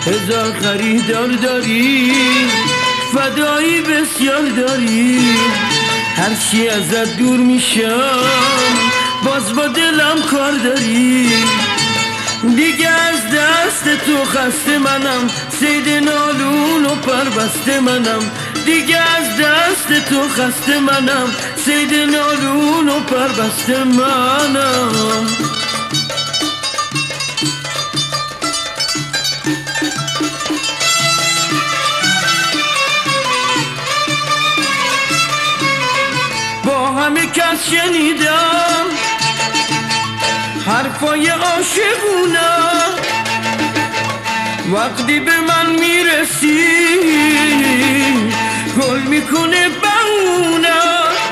هزار خریدار داری، فدایی بسیار داری. هرچی ازت دور میشم باز با دلم کار داری. دیگه از دست تو خسته منم، صید نالون و پربسته منم. دیگه از دست تو خسته منم، صید نالون و پربسته منم. با همه کس شنیدم حرفای عاشقونه، وقتی به من میرسی گل میکنه بهونه.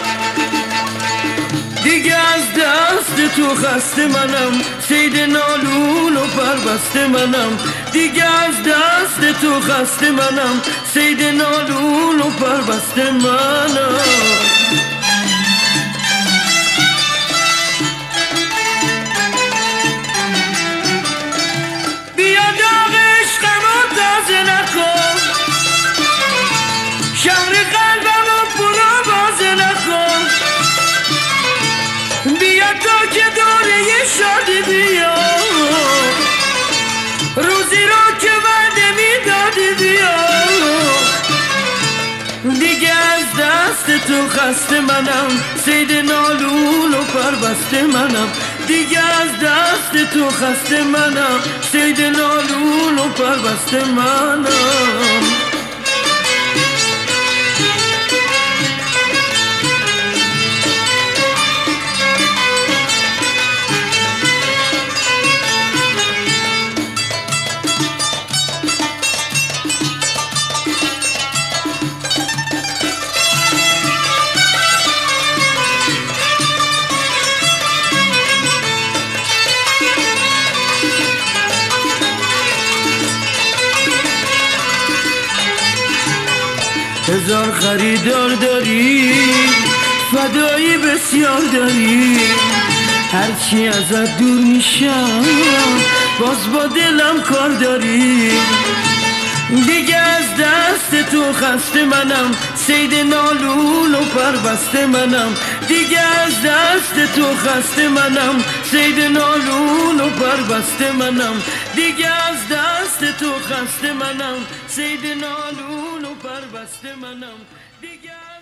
دیگه از دست تو خسته منم، صید نالون و پربسته منم. دیگه از دست تو خسته منم، صید نالون و پربسته منم. شهر قلبم رو برو بازه نکن، بیا تا که دوره شادی بیا، روزی رو که وعده میدادی بیا. دیگه از دست تو خسته منم، صید نالون و پربسته منم. دیگه از دست تو خسته منم، صید نالون و پربسته منم. هزار خریدار داری، فدایی بسیار داری. هرچی ازت دور میشم باز با دلم کار داری. دیگه از دست تو خسته منم، صید نالون و پربسته منم. دیگه از دست تو خسته منم، صید نالون و پربسته منم. دیگه از دست تو خسته منم، صید نالون و پربسته منم. دیگه